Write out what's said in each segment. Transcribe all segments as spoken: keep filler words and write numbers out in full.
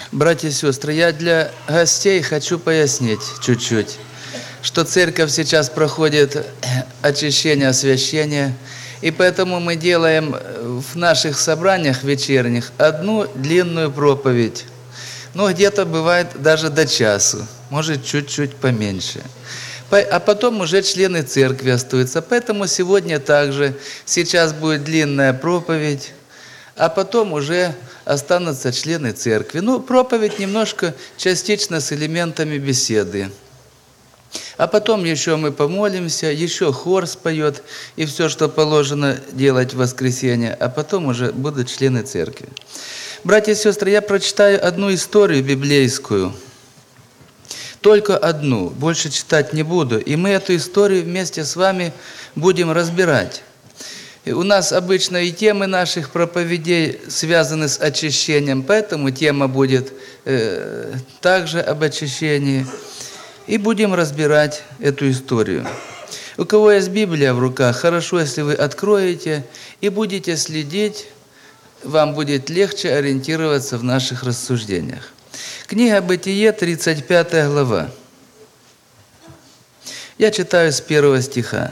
Братья и сестры, я для гостей хочу пояснить чуть-чуть, что церковь сейчас проходит очищение, освящение, и поэтому мы делаем в наших собраниях вечерних одну длинную проповедь. Ну, где-то бывает даже до часу, может, чуть-чуть поменьше. А потом уже члены церкви остаются. Поэтому сегодня также, сейчас будет длинная проповедь, а потом уже останутся члены церкви. Ну, проповедь немножко частично с элементами беседы. А потом еще мы помолимся, еще хор споет, и все, что положено делать в воскресенье, а потом уже будут члены церкви. Братья и сестры, я прочитаю одну историю библейскую, только одну, больше читать не буду, и мы эту историю вместе с вами будем разбирать. И у нас обычно и темы наших проповедей связаны с очищением, поэтому тема будет э, также об очищении. И будем разбирать эту историю. У кого есть Библия в руках, хорошо, если вы откроете и будете следить, вам будет легче ориентироваться в наших рассуждениях. Книга Бытие, тридцать пятая глава. Я читаю с первого стиха.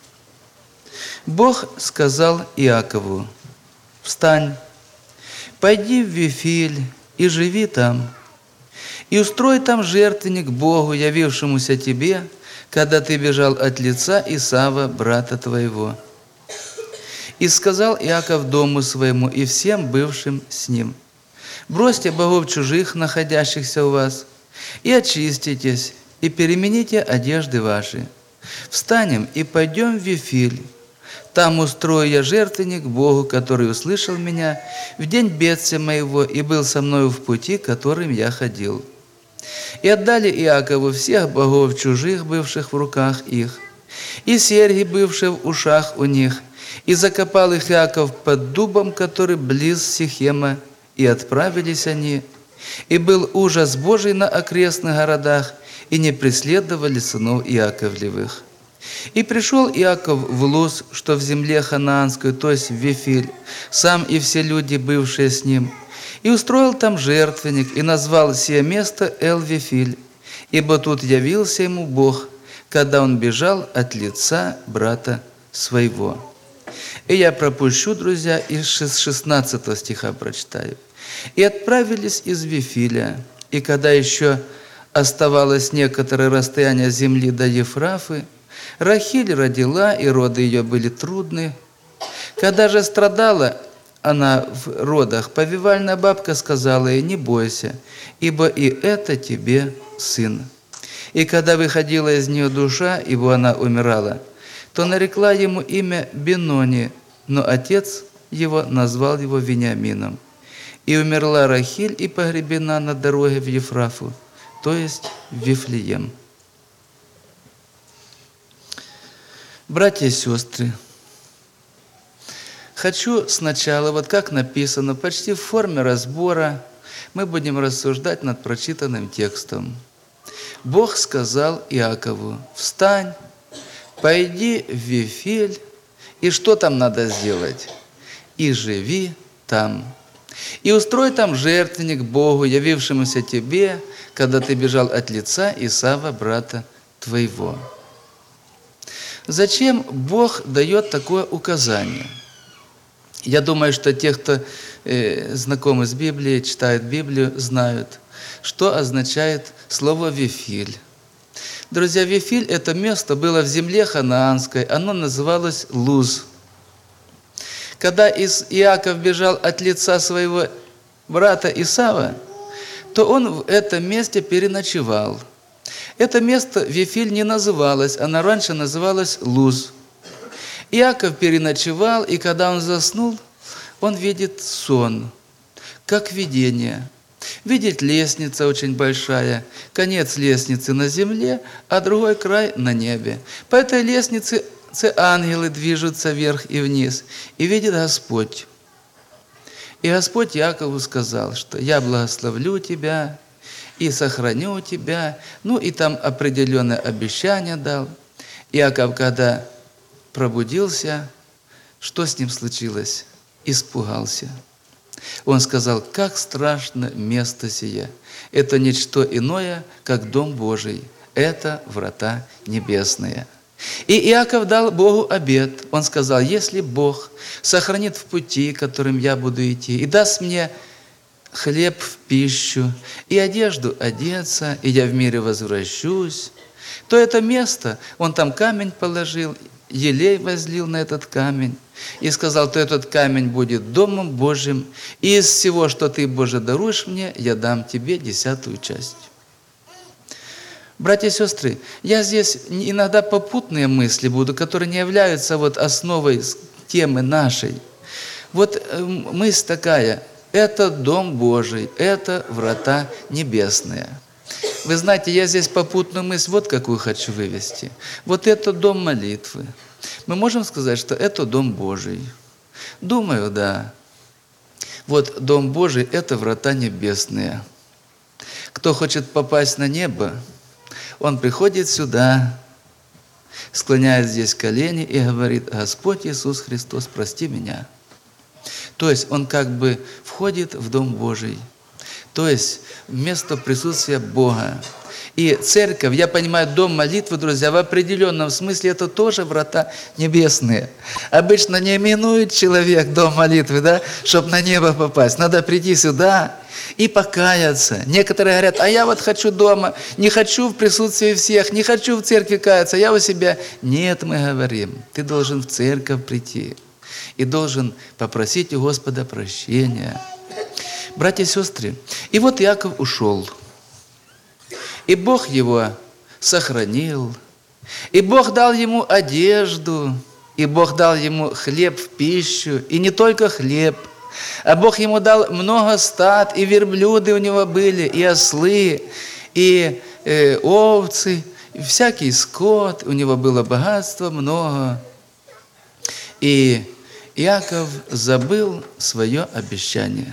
Бог сказал Иакову: «Встань, пойди в Вифиль и живи там, и устрой там жертвенник Богу, явившемуся тебе, когда ты бежал от лица Исава, брата твоего». И сказал Иаков дому своему и всем бывшим с ним: «Бросьте богов чужих, находящихся у вас, и очиститесь, и перемените одежды ваши. Встанем и пойдем в Вифиль. Там устрою я жертвенник Богу, который услышал меня в день бедствия моего и был со мною в пути, которым я ходил». И отдали Иакову всех богов чужих, бывших в руках их, и серьги, бывшие в ушах у них, и закопал их Иаков под дубом, который близ Сихема, и отправились они. И был ужас Божий на окрестных городах, и не преследовали сынов Иаковлевых. И пришел Иаков в Луз, что в земле ханаанской, то есть в Вифиль, сам и все люди, бывшие с ним, и устроил там жертвенник, и назвал сие место Эл-Вифиль, ибо тут явился ему Бог, когда он бежал от лица брата своего. И я пропущу, друзья, и с шестнадцатого стиха прочитаю. «И отправились из Вифиля, и когда еще оставалось некоторое расстояние земли до Ефрафы, Рахиль родила, и роды ее были трудны. Когда же страдала она в родах, повивальная бабка сказала ей: не бойся, ибо и это тебе сын. И когда выходила из нее душа, ибо она умирала, то нарекла ему имя Бенони, но отец его назвал его Вениамином. И умерла Рахиль и погребена на дороге в Ефрафу, то есть в Вифлеем». Братья и сестры, хочу сначала, вот как написано, почти в форме разбора, мы будем рассуждать над прочитанным текстом. Бог сказал Иакову: «Встань, пойди в Вифиль, и что там надо сделать? И живи там. И устрой там жертвенник Богу, явившемуся тебе, когда ты бежал от лица Исава, брата твоего». Зачем Бог дает такое указание? Я думаю, что те, кто э, знакомы с Библией, читают Библию, знают, что означает слово «Вифиль». Друзья, Вифиль – это место было в земле ханаанской, оно называлось Луз. Когда Иаков бежал от лица своего брата Исава, то он в этом месте переночевал. Это место Вифиль не называлось, оно раньше называлось Луз. Иаков переночевал, и когда он заснул, он видит сон, как видение. Видит лестница очень большая, конец лестницы на земле, а другой край на небе. По этой лестнице ангелы движутся вверх и вниз, и видит Господь. И Господь Иакову сказал, что «я благословлю тебя и сохраню тебя». Ну и там определенное обещание дал. Иаков, когда пробудился, что с ним случилось? Испугался. Он сказал: как страшно место сие! Это ничто иное, как Дом Божий. Это врата небесные. И Иаков дал Богу обет. Он сказал: если Бог сохранит в пути, которым я буду идти, и даст мне хлеб в пищу, и одежду одеться, и я в мире возвращусь, то это место, он там камень положил, елей возлил на этот камень, и сказал: то этот камень будет Домом Божьим, и из всего, что ты, Боже, даруешь мне, я дам тебе десятую часть. Братья и сестры, я здесь иногда попутные мысли буду, которые не являются вот основой темы нашей. Вот мысль такая: это Дом Божий, это врата небесные. Вы знаете, я здесь попутную мысль вот какую хочу вывести. Вот это дом молитвы. Мы можем сказать, что это Дом Божий? Думаю, да. Вот Дом Божий – это врата небесные. Кто хочет попасть на небо, он приходит сюда, склоняет здесь колени и говорит: Господь Иисус Христос, прости меня. То есть он как бы входит в Дом Божий, то есть в место присутствия Бога. И церковь, я понимаю, дом молитвы, друзья, в определенном смысле это тоже врата небесные. Обычно не именует человек дом молитвы, да, чтобы на небо попасть. Надо прийти сюда и покаяться. Некоторые говорят: а я вот хочу дома, не хочу в присутствии всех, не хочу в церкви каяться, я у себя. Нет, мы говорим, ты должен в церковь прийти и должен попросить у Господа прощения. Братья и сестры, и вот Иаков ушел. И Бог его сохранил, и Бог дал ему одежду, и Бог дал ему хлеб в пищу, и не только хлеб, а Бог ему дал много стад, и верблюды у него были, и ослы, и э, овцы, и всякий скот, у него было богатство много. И Иаков забыл свое обещание.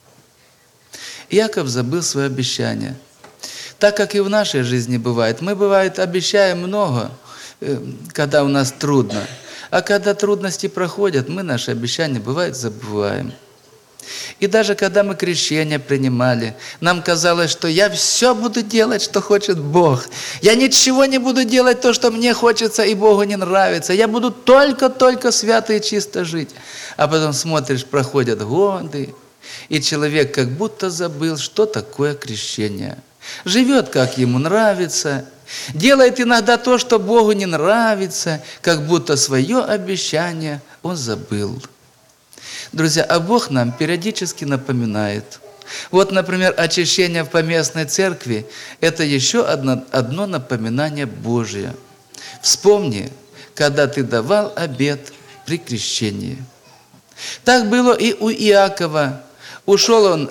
Иаков забыл свое обещание. Так как и в нашей жизни бывает. Мы, бывает, обещаем много, когда у нас трудно. А когда трудности проходят, мы наши обещания, бывает, забываем. И даже когда мы крещение принимали, нам казалось, что я все буду делать, что хочет Бог. Я ничего не буду делать то, что мне хочется и Богу не нравится. Я буду только-только свято и чисто жить. А потом смотришь, проходят годы, и человек как будто забыл, что такое крещение. Живет, как ему нравится, делает иногда то, что Богу не нравится, как будто свое обещание он забыл. Друзья, а Бог нам периодически напоминает. Вот, например, очищение в поместной церкви – это еще одно, одно напоминание Божие. Вспомни, когда ты давал обет при крещении. Так было и у Иакова. Ушел он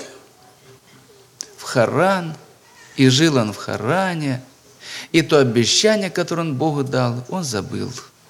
в Харан, и жил он в Харане, и то обещание, которое он Богу дал, он забыл.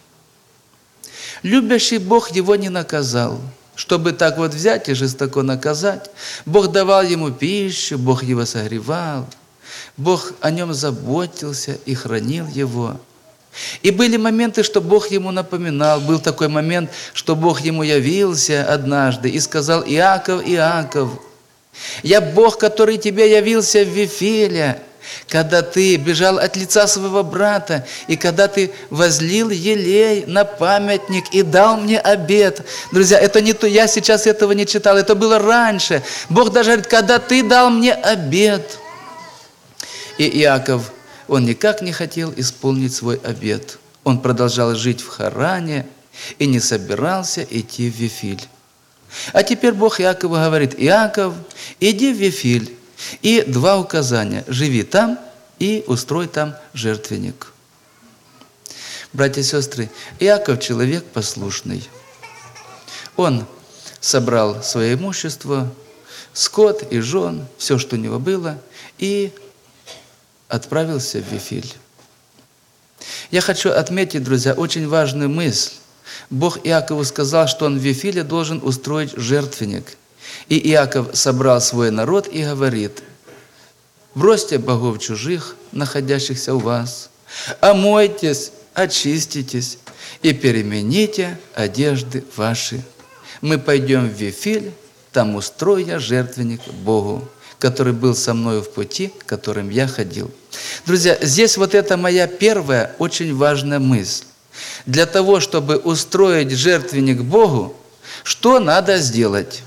Любящий Бог его не наказал, чтобы так вот взять и жестоко наказать. Бог давал ему пищу, Бог его согревал, Бог о нем заботился и хранил его. И были моменты, что Бог ему напоминал. Был такой момент, что Бог ему явился однажды и сказал: Иаков, Иаков, я Бог, который тебе явился в Вифиле, когда ты бежал от лица своего брата, и когда ты возлил елей на памятник и дал мне обет. Друзья, это не то, я сейчас этого не читал, это было раньше. Бог даже говорит: когда ты дал мне обет. И Иаков, он никак не хотел исполнить свой обет. Он продолжал жить в Харане и не собирался идти в Вифиль. А теперь Бог Иакову говорит: Иаков, иди в Вифиль. И два указания: живи там и устрой там жертвенник. Братья и сестры, Иаков человек послушный. Он собрал свое имущество, скот и жен, все, что у него было, и отправился в Вифиль. Я хочу отметить, друзья, очень важную мысль. Бог Иакову сказал, что он в Вифиле должен устроить жертвенник. И Иаков собрал свой народ и говорит: бросьте богов чужих, находящихся у вас, омойтесь, очиститесь и перемените одежды ваши. Мы пойдем в Вифиль там устрою я жертвенник Богу, который был со мною в пути, которым я ходил». Друзья, здесь вот это моя первая очень важная мысль. Для того, чтобы устроить жертвенник Богу, что надо сделать?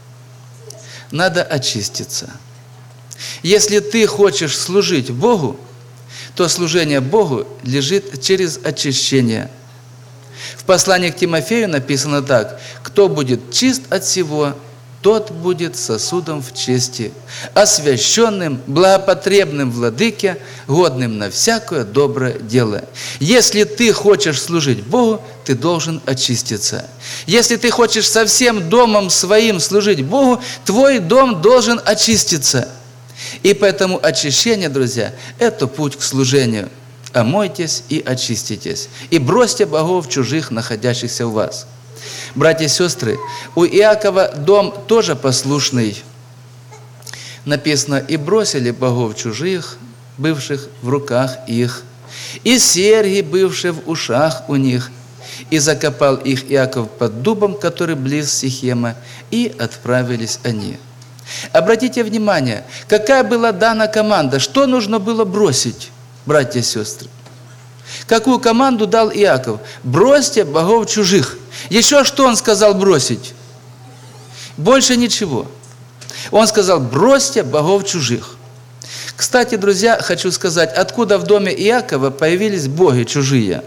Надо очиститься. Если ты хочешь служить Богу, то служение Богу лежит через очищение. В послании к Тимофею написано так: «Кто будет чист от всего, тот будет сосудом в чести, освященным, благопотребным владыке, годным на всякое доброе дело». Если ты хочешь служить Богу, ты должен очиститься. Если ты хочешь со всем домом своим служить Богу, твой дом должен очиститься. И поэтому очищение, друзья, это путь к служению. Омойтесь и очиститесь, и бросьте богов чужих, находящихся у вас. Братья и сестры, у Иакова дом тоже послушный. Написано: «И бросили богов чужих, бывших в руках их, и серьги, бывшие в ушах у них, и закопал их Иаков под дубом, который близ Сихема, и отправились они». Обратите внимание, какая была дана команда, что нужно было бросить, братья и сестры. Какую команду дал Иаков? Бросьте богов чужих. Еще что он сказал бросить? Больше ничего. Он сказал: бросьте богов чужих. Кстати, друзья, хочу сказать, откуда в доме Иакова появились боги чужие?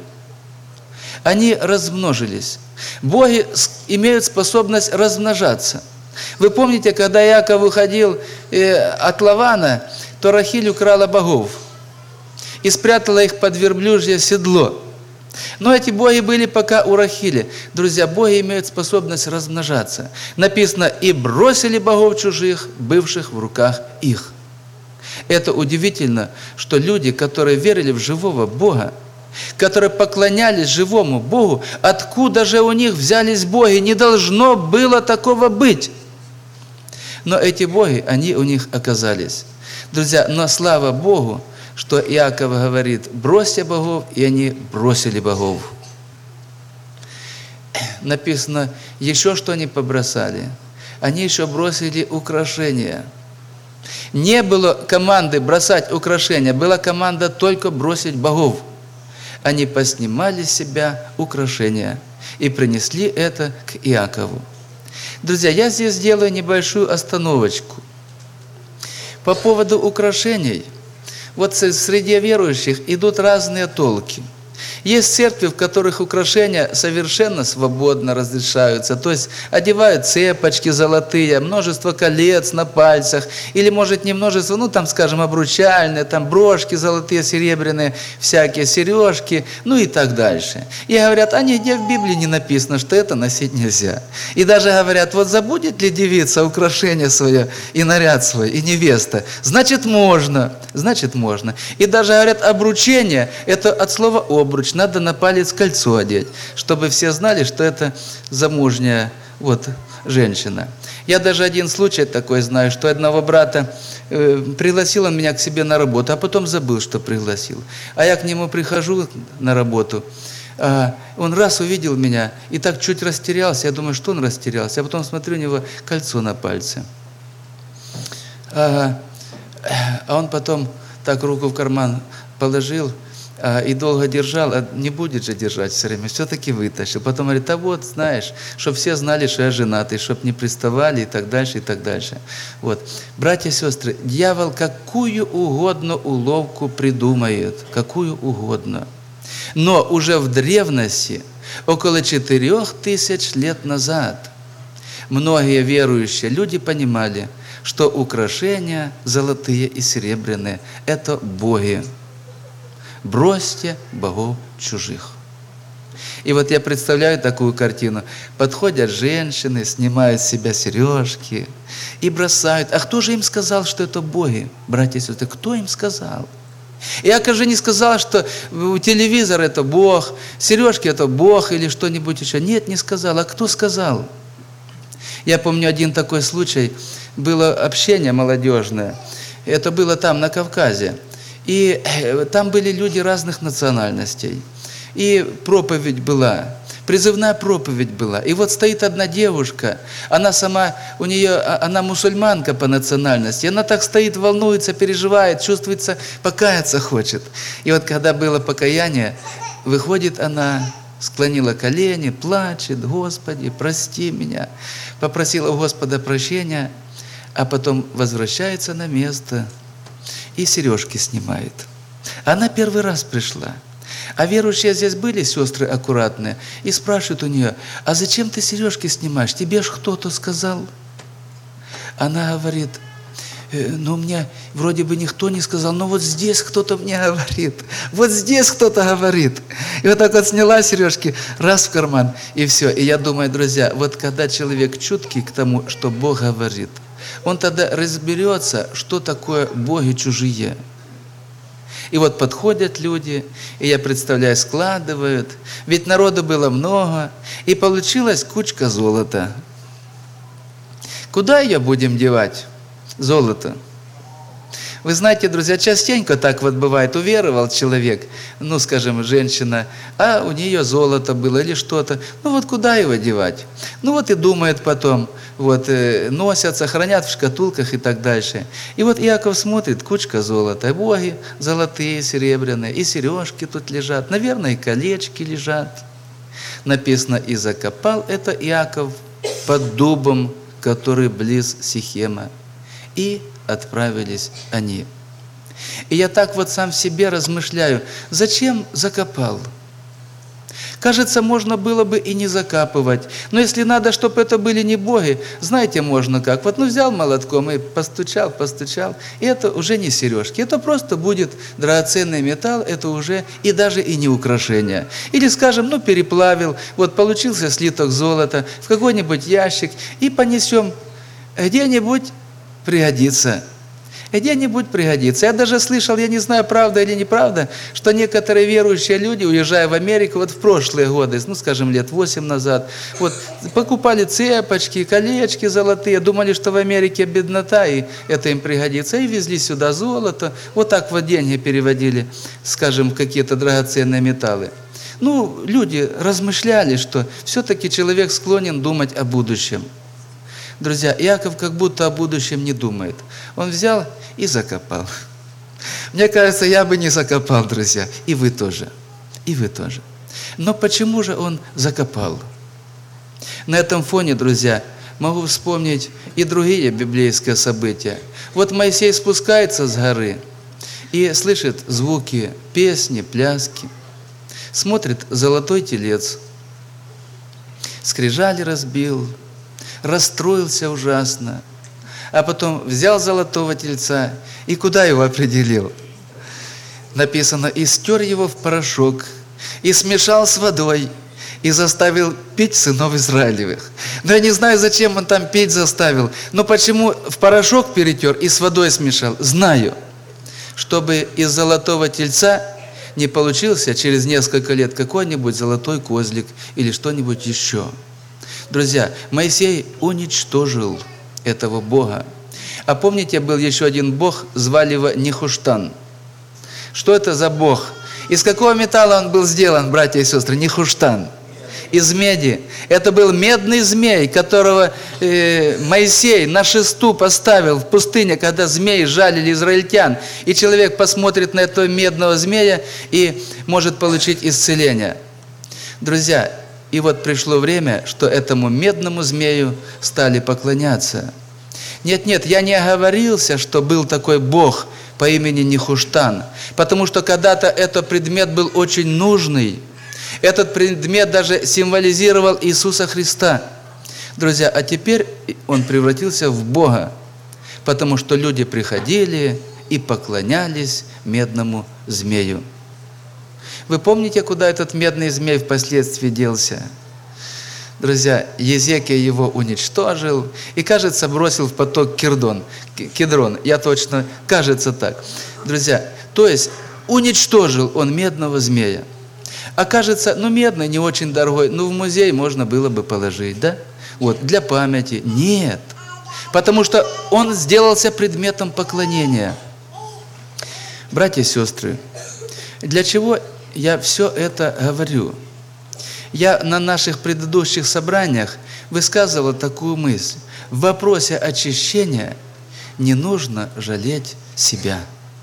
Они размножились. Боги имеют способность размножаться. Вы помните, когда Иаков уходил от Лавана, то Рахиль украла богов и спрятала их под верблюжье седло. Но эти боги были пока у Рахили. Друзья, боги имеют способность размножаться. Написано: «И бросили богов чужих, бывших в руках их». Это удивительно, что люди, которые верили в живого Бога, которые поклонялись живому Богу, откуда же у них взялись боги? Не должно было такого быть. Но эти боги, они у них оказались. Друзья, но слава Богу, что Иаков говорит: бросьте богов, и они бросили богов. Написано, еще что они побросали. Они еще бросили украшения. Не было команды бросать украшения, была команда только бросить богов. Они поснимали с себя украшения и принесли это к Иакову. Друзья, я здесь сделаю небольшую остановочку. По поводу украшений. Вот среди верующих идут разные толки. Есть церкви, в которых украшения совершенно свободно разрешаются. То есть одевают цепочки золотые, множество колец на пальцах. Или, может, не множество, ну, там, скажем, обручальные, там брошки золотые, серебряные, всякие сережки, ну и так дальше. И говорят, а нигде в Библии не написано, что это носить нельзя. И даже говорят, вот забудет ли девица украшение свое и наряд свой, и невеста, значит, можно, значит, можно. И даже говорят, обручение, это от слова обруч, надо на палец кольцо одеть, чтобы все знали, что это замужняя вот, женщина. Я даже один случай такой знаю, что одного брата э, пригласил он меня к себе на работу, а потом забыл, что пригласил. А я к нему прихожу на работу, а он раз увидел меня и так чуть растерялся. Я думаю, что он растерялся. А потом смотрю, у него кольцо на пальце. А, а он потом так руку в карман положил, и долго держал, а не будет же держать все время, все-таки вытащил. Потом говорит, а вот, знаешь, чтобы все знали, что я женатый, чтобы не приставали и так дальше, и так дальше. Вот. Братья и сестры, дьявол какую угодно уловку придумает, какую угодно. Но уже в древности, около четырех тысяч лет назад, многие верующие люди понимали, что украшения золотые и серебряные – это боги. Бросьте богов чужих. И вот я представляю такую картину. Подходят женщины, снимают с себя сережки и бросают. А кто же им сказал, что это боги, братья и сестры? Кто им сказал? Иаков же не сказал, что телевизор это Бог, сережки это Бог или что-нибудь еще. Нет, не сказал. А кто сказал? Я помню один такой случай. Было общение молодежное. Это было там, на Кавказе. И там были люди разных национальностей. И проповедь была. Призывная проповедь была. И вот стоит одна девушка, она сама, у нее, она мусульманка по национальности, она так стоит, волнуется, переживает, чувствуется, покаяться хочет. И вот когда было покаяние, выходит она, склонила колени, плачет: «Господи, прости меня», попросила у Господа прощения, а потом возвращается на место и сережки снимает. Она первый раз пришла. А верующие здесь были, сестры аккуратные, и спрашивают у нее: «А зачем ты сережки снимаешь? Тебе ж кто-то сказал?» Она говорит: «Ну, мне вроде бы никто не сказал, но вот здесь кто-то мне говорит, вот здесь кто-то говорит». И вот так вот сняла сережки, раз в карман, и все. И я думаю, друзья, вот когда человек чуткий к тому, что Бог говорит, он тогда разберется, что такое боги чужие. И вот подходят люди, и я представляю, складывают, ведь народу было много, и получилась кучка золота. Куда ее будем девать? Золото. Вы знаете, друзья, частенько так вот бывает, уверовал человек, ну, скажем, женщина, а у нее золото было или что-то, ну вот куда его девать? Ну вот и думает потом, вот носятся, хранят в шкатулках и так дальше. И вот Иаков смотрит, кучка золота, боги золотые, серебряные, и сережки тут лежат, наверное, и колечки лежат. Написано: «И закопал это Иаков под дубом, который близ Сихема». И отправились они. И я так вот сам в себе размышляю, зачем закопал? Кажется, можно было бы и не закапывать. Но если надо, чтобы это были не боги, знаете, можно как. Вот ну взял молотком и постучал, постучал. И это уже не сережки. Это просто будет драгоценный металл, это уже и даже и не украшение. Или, скажем, ну переплавил, вот получился слиток золота в какой-нибудь ящик и понесем где-нибудь, пригодится. Где-нибудь пригодится. Я даже слышал, я не знаю, правда или неправда, что некоторые верующие люди, уезжая в Америку, вот в прошлые годы, ну, скажем, лет восемь назад, вот покупали цепочки, колечки золотые, думали, что в Америке беднота, и это им пригодится, и везли сюда золото, вот так вот деньги переводили, скажем, какие-то драгоценные металлы. Ну, люди размышляли, что все-таки человек склонен думать о будущем. Друзья, Иаков как будто о будущем не думает. Он взял и закопал. Мне кажется, я бы не закопал, друзья. И вы тоже. И вы тоже. Но почему же он закопал? На этом фоне, друзья, могу вспомнить и другие библейские события. Вот Моисей спускается с горы и слышит звуки, песни, пляски. Смотрит золотой телец. Скрижали разбил, расстроился ужасно, а потом взял золотого тельца и куда его определил? Написано: и стер его в порошок, и смешал с водой, и заставил пить сынов Израилевых. Но я не знаю, зачем он там пить заставил, но почему в порошок перетер и с водой смешал, знаю, чтобы из золотого тельца не получился через несколько лет какой-нибудь золотой козлик или что-нибудь еще. Друзья, Моисей уничтожил этого Бога. А помните, был еще один Бог, звали его Нехуштан. Что это за Бог? Из какого металла он был сделан, братья и сестры? Нехуштан. Из меди. Это был медный змей, которого э, Моисей на шесту поставил в пустыне, когда змеи жалили израильтян. И человек посмотрит на этого медного змея и может получить исцеление. Друзья, и вот пришло время, что этому медному змею стали поклоняться. Нет-нет, я не оговорился, что был такой Бог по имени Нехуштан, потому что когда-то этот предмет был очень нужный. Этот предмет даже символизировал Иисуса Христа. Друзья, а теперь он превратился в Бога, потому что люди приходили и поклонялись медному змею. Вы помните, куда этот медный змей впоследствии делся? Друзья, Езекия его уничтожил и, кажется, бросил в поток Кирдон, Кедрон. Я точно, кажется так. Друзья, то есть уничтожил он медного змея. А кажется, ну медный не очень дорогой, ну в музей можно было бы положить, да? Вот, для памяти. Нет, потому что он сделался предметом поклонения. Братья и сестры, для чего я все это говорю? Я на наших предыдущих собраниях высказывал такую мысль. В вопросе очищения не нужно жалеть себя.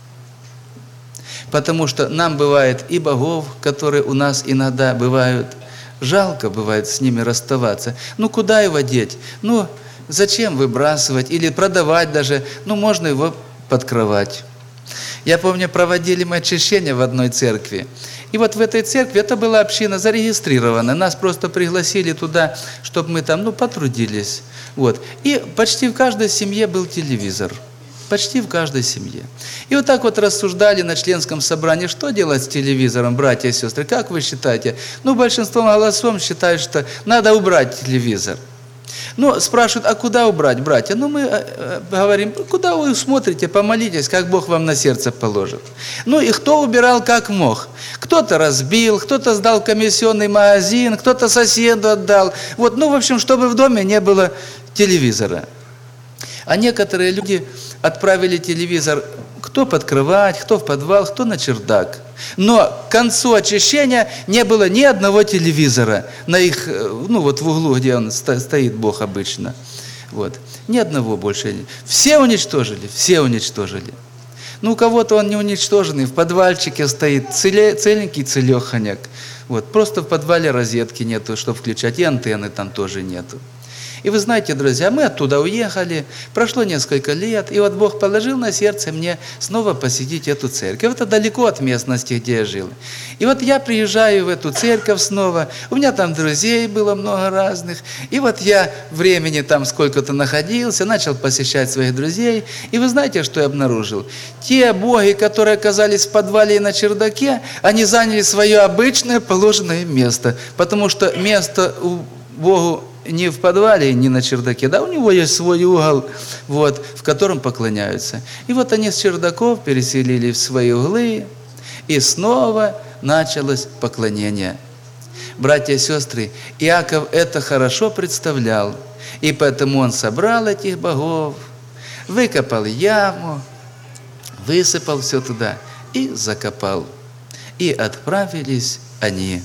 Потому что нам бывает и богов, которые у нас иногда бывают, жалко бывает с ними расставаться. Ну, куда его деть? Ну, зачем выбрасывать или продавать даже? Ну, можно его под кровать. Я помню, проводили мы очищение в одной церкви. И вот в этой церкви, это была община зарегистрирована, нас просто пригласили туда, чтобы мы там, ну, потрудились. Вот. И почти в каждой семье был телевизор. Почти в каждой семье. И вот так вот рассуждали на членском собрании, что делать с телевизором, братья и сестры, как вы считаете? Ну, большинством голосов считают, что надо убрать телевизор. Ну, спрашивают, а куда убрать, братья? Ну, мы э, говорим, куда вы смотрите, помолитесь, как Бог вам на сердце положит. Ну, и кто убирал как мог? Кто-то разбил, кто-то сдал в комиссионный магазин, кто-то соседу отдал. Вот, ну, в общем, чтобы в доме не было телевизора. А некоторые люди отправили телевизор кто под кровать, кто в подвал, кто на чердак. Но к концу очищения не было ни одного телевизора на их, ну вот в углу, где он стоит, Бог обычно. Вот. Ни одного больше. Все уничтожили, все уничтожили. Ну, у кого-то он не уничтоженный, в подвальчике стоит, целе, целенький целеханяк. Вот. Просто в подвале розетки нету, чтобы включать, и антенны там тоже нету. И вы знаете, друзья, мы оттуда уехали, прошло несколько лет, и вот Бог положил на сердце мне снова посетить эту церковь. Это далеко от местности, где я жил. И вот я приезжаю в эту церковь снова, у меня там друзей было много разных, и вот я времени там сколько-то находился, начал посещать своих друзей, и вы знаете, что я обнаружил? Те боги, которые оказались в подвале и на чердаке, они заняли свое обычное положенное место, потому что место у Богу не в подвале, не на чердаке, да, у него есть свой угол, вот, в котором поклоняются. И вот они с чердаков переселили в свои углы, и снова началось поклонение. Братья и сестры, Иаков это хорошо представлял, и поэтому он собрал этих богов, выкопал яму, высыпал все туда и закопал. И отправились они.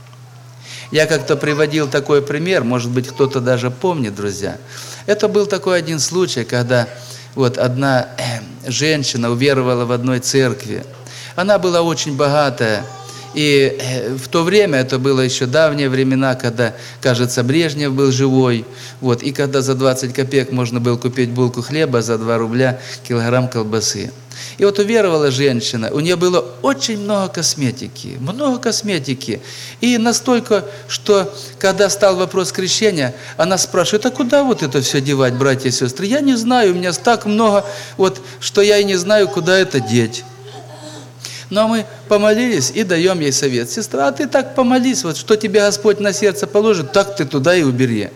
Я как-то приводил такой пример, может быть, кто-то даже помнит, друзья. Это был такой один случай, когда вот одна женщина уверовала в одной церкви. Она была очень богатая, и в то время, это было еще давние времена, когда, кажется, Брежнев был живой, вот, и когда за двадцать копеек можно было купить булку хлеба, за два рубля килограмм колбасы. И вот уверовала женщина, у нее было очень много косметики, много косметики. И настолько, что когда стал вопрос крещения, она спрашивает, а куда вот это все девать, братья и сестры? Я не знаю, у меня так много, вот, что я и не знаю, куда это деть. Но мы помолились и даем ей совет. Сестра, а ты так помолись, вот, что тебе Господь на сердце положит, так ты туда и убери.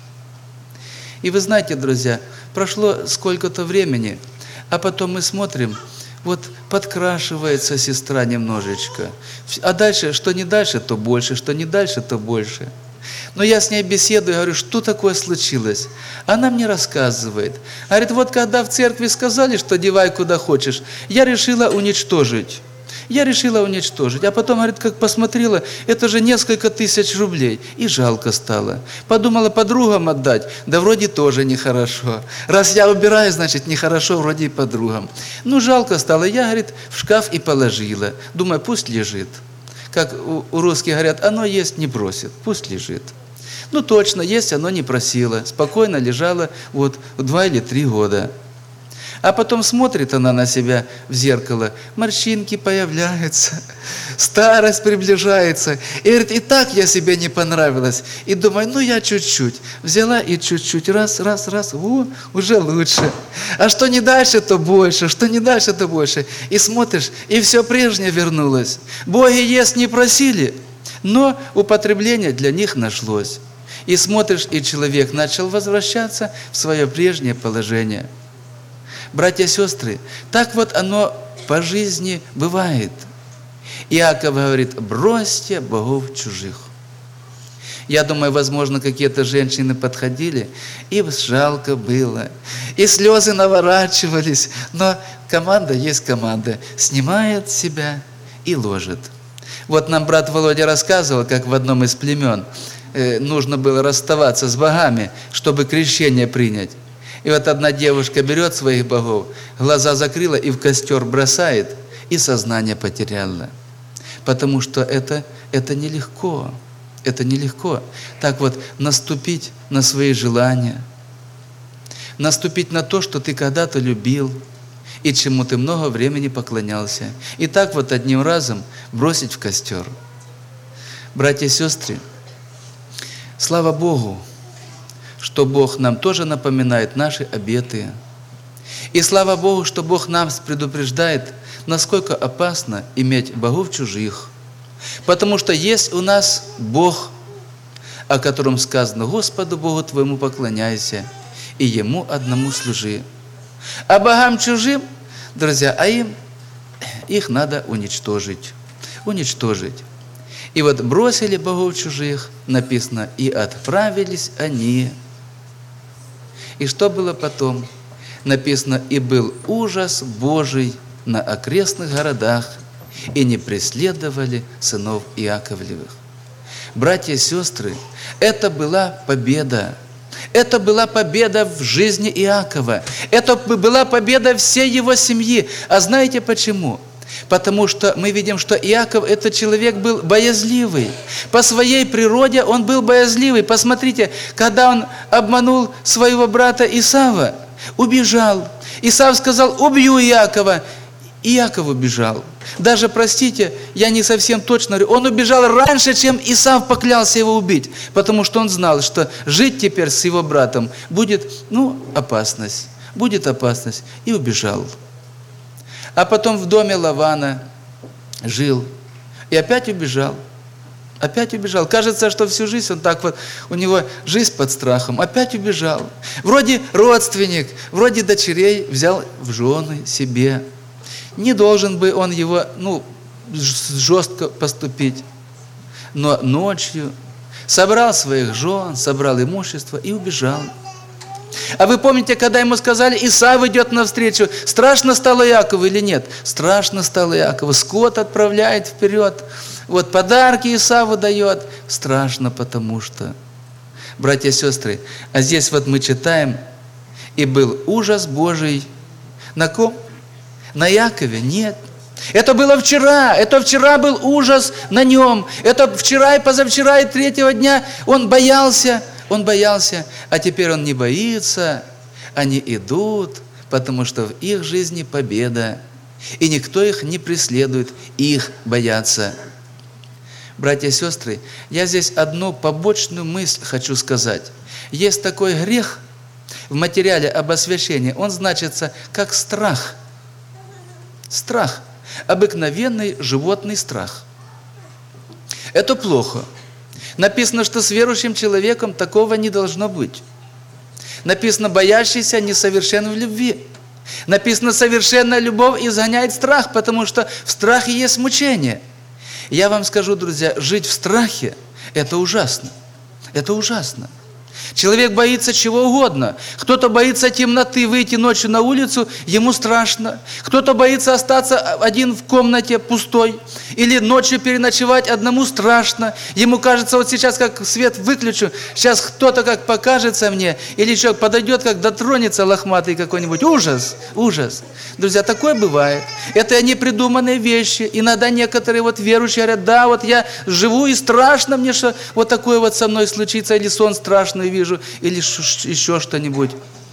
И вы знаете, друзья, прошло сколько-то времени, а потом мы смотрим, вот подкрашивается сестра немножечко. А дальше, что не дальше, то больше, что не дальше, то больше. Но я с ней беседую, говорю, что такое случилось? Она мне рассказывает. Говорит, вот когда в церкви сказали, что девай куда хочешь, я решила уничтожить. Я решила уничтожить. А потом, говорит, как посмотрела, это же несколько тысяч рублей. И жалко стало. Подумала подругам отдать, да вроде тоже нехорошо. Раз я убираю, значит нехорошо вроде и подругам. Ну жалко стало, я, говорит, в шкаф и положила. Думаю, пусть лежит. Как у, у русских говорят, оно есть не просит, пусть лежит. Ну точно, есть оно не просило. Спокойно лежало вот два или три года. А потом смотрит она на себя в зеркало, морщинки появляются, старость приближается. И говорит, и так я себе не понравилась. И думаю, ну я чуть-чуть. Взяла и чуть-чуть, раз, раз, раз, о, уже лучше. А что не дальше, то больше, что не дальше, то больше. И смотришь, и все прежнее вернулось. Боги есть не просили, но употребление для них нашлось. И смотришь, и человек начал возвращаться в свое прежнее положение. Братья и сестры, так вот оно по жизни бывает. Иаков говорит, бросьте богов чужих. Я думаю, возможно, какие-то женщины подходили, им жалко было, и слезы наворачивались, но команда есть команда, снимает себя и ложит. Вот нам брат Володя рассказывал, как в одном из племен э, нужно было расставаться с богами, чтобы крещение принять. И вот одна девушка берет своих богов, глаза закрыла и в костер бросает, и сознание потеряла. Потому что это, это нелегко. Это нелегко. Так вот, наступить на свои желания, наступить на то, что ты когда-то любил, и чему ты много времени поклонялся. И так вот одним разом бросить в костер. Братья и сестры, слава Богу, что Бог нам тоже напоминает наши обеты. И слава Богу, что Бог нас предупреждает, насколько опасно иметь богов чужих. Потому что есть у нас Бог, о котором сказано: Господу Богу твоему поклоняйся, и Ему одному служи. А богам чужим, друзья, а им, их надо уничтожить. Уничтожить. И вот бросили богов чужих, написано, и отправились они. И что было потом? Написано, и был ужас Божий на окрестных городах, и не преследовали сынов Иаковлевых. Братья и сестры, это была победа. Это была победа в жизни Иакова. Это была победа всей его семьи. А знаете почему? Потому что мы видим, что Иаков, этот человек, был боязливый. По своей природе он был боязливый. Посмотрите, когда он обманул своего брата Исава, убежал. Исав сказал: убью Иакова. Иаков убежал. Даже, простите, я не совсем точно говорю, он убежал раньше, чем Исав поклялся его убить, потому что он знал, что жить теперь с его братом будет, ну, опасность, будет опасность, и убежал. А потом в доме Лавана жил, и опять убежал, опять убежал. Кажется, что всю жизнь он так вот, у него жизнь под страхом, опять убежал. Вроде родственник, вроде дочерей взял в жены себе. Не должен бы он его, ну, жестко поступить. Но ночью собрал своих жен, собрал имущество и убежал. А вы помните, когда ему сказали: Исав идет навстречу, страшно стало Иакову или нет? Страшно стало Иакову. Скот отправляет вперед. Вот подарки Исаву дает. Страшно, потому что, братья и сестры, а здесь вот мы читаем: и был ужас Божий. На ком? На Иакове? Нет. Это было вчера. Это вчера был ужас на нем. Это вчера и позавчера и третьего дня он боялся. Он боялся. А теперь он не боится. Они идут, потому что в их жизни победа. И никто их не преследует. Их боятся. Братья и сестры, я здесь одну побочную мысль хочу сказать. Есть такой грех в материале об освящении. Он значится как страх. Страх. Обыкновенный животный страх. Это плохо. Написано, что с верующим человеком такого не должно быть. Написано: боящийся несовершен в любви. Написано: совершенная любовь изгоняет страх, потому что в страхе есть мучение. Я вам скажу, друзья, жить в страхе – это ужасно. Это ужасно. Человек боится чего угодно. Кто-то боится темноты, выйти ночью на улицу, ему страшно. Кто-то боится остаться один в комнате пустой. Или ночью переночевать одному страшно. Ему кажется, вот сейчас как свет выключу, сейчас кто-то как покажется мне, или человек подойдет, как дотронется лохматый какой-нибудь. Ужас, ужас. Друзья, такое бывает. Это непридуманные вещи. Иногда некоторые вот верующие говорят: да, вот я живу и страшно мне, что вот такое вот со мной случится, или сон страшный вижу, или еще что-нибудь.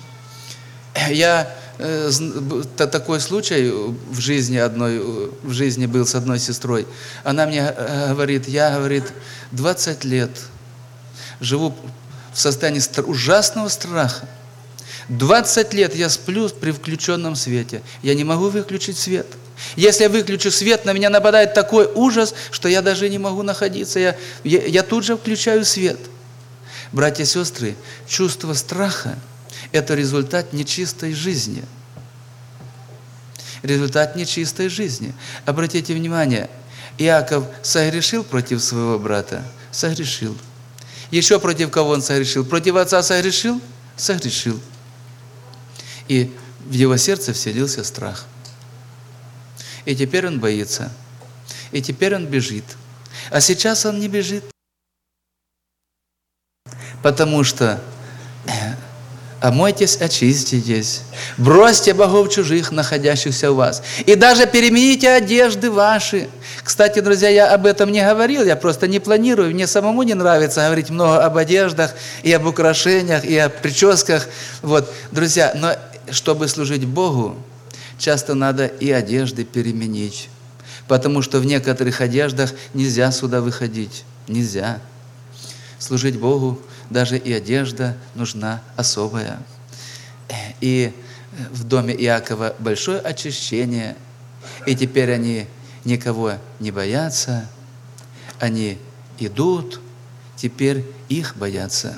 Я э, такой случай в жизни одной, в жизни был с одной сестрой. Она мне говорит: я, говорит, двадцать лет живу в состоянии стра- ужасного страха. двадцать лет я сплю при включенном свете. Я не могу выключить свет. Если я выключу свет, на меня нападает такой ужас, что я даже не могу находиться. Я, я, я тут же включаю свет. Братья и сестры, чувство страха – это результат нечистой жизни. Результат нечистой жизни. Обратите внимание, Иаков согрешил против своего брата? Согрешил. Еще против кого он согрешил? Против отца согрешил? Согрешил. И в его сердце вселился страх. И теперь он боится. и теперь он бежит. А сейчас он не бежит, потому что омойтесь, очиститесь, бросьте богов чужих, находящихся у вас, и даже перемените одежды ваши. Кстати, друзья, я об этом не говорил, я просто не планирую, мне самому не нравится говорить много об одеждах, и об украшениях, и о прическах. Вот, друзья, но чтобы служить Богу, часто надо и одежды переменить, потому что в некоторых одеждах нельзя сюда выходить, нельзя. Служить Богу даже и одежда нужна особая. И в доме Иакова большое очищение, и теперь они никого не боятся, они идут, теперь их боятся.